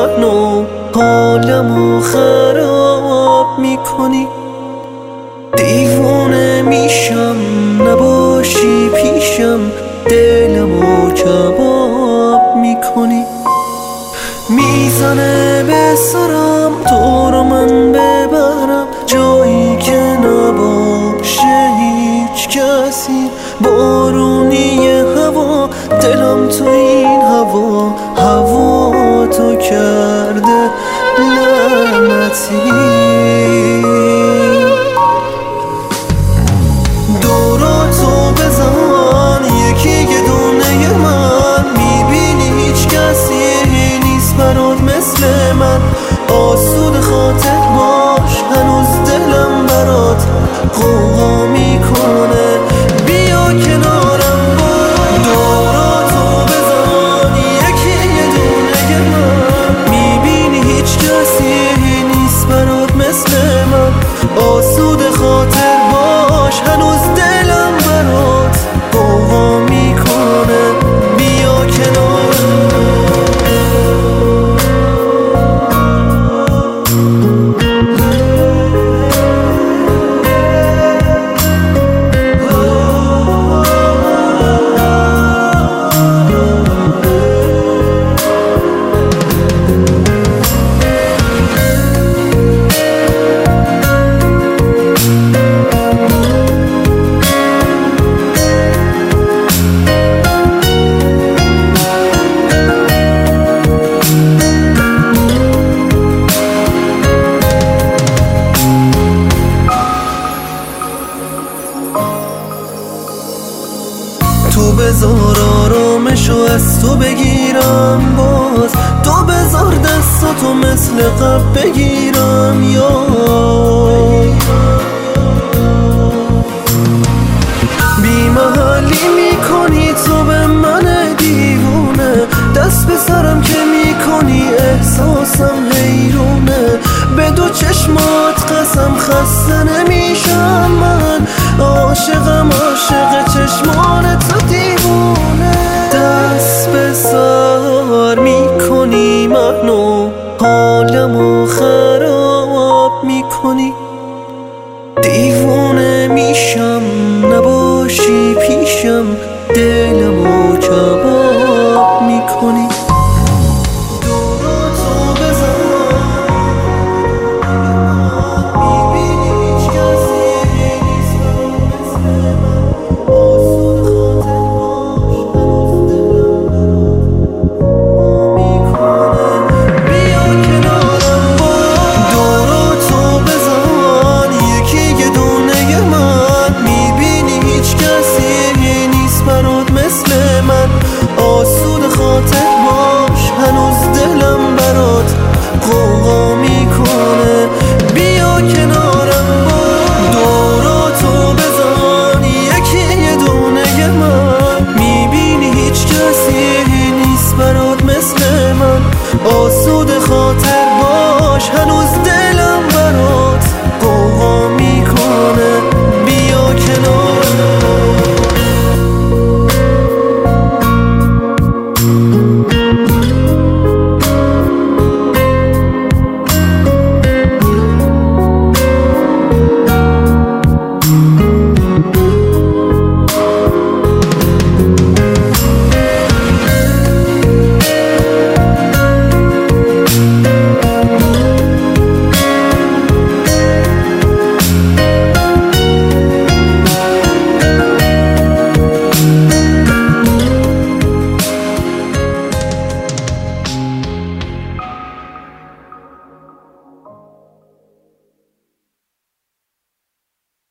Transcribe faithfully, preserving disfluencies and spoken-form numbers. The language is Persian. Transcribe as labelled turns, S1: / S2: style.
S1: منو حالمو خراب میکنی. دیوونه میشم نباشی پیشم، دلمو کباب میکنی. میزنه به سرم تو رو من ببرم جایی که نباشه هیچ کسی. بارونی هوا دلم تو این هوا، هوا تو کرده لعنتی. دوراتو بزن یکی یه دونه من، میبینی هیچ کسی نیست برات مثل من. آسود خاطر باش هنوز دلم برات غوغا میکنه، بیا کنارم باش. دوراتو بزن یکی یه دونه من، میبینی هیچ کسی نیست برات مثل من. آسود خاطر باش هنوز دلم برات غوغا میکنه، بیا کنارم. تو بذار آرامشو از تو بگیرم باز، تو بذار دستاتو مثل قبل بگیرم یا بی محلی میکنی تو به من دیوونه. دست به سرم که میکنی احساسم حیرونه. به دو چشمات قسم خسته نمیشم من، عاشقم عاشق چشمان تو دیوونه. دست به سر میکنی منو حالمو خراب میکنی. دیوونه میشم نباشی پیشم،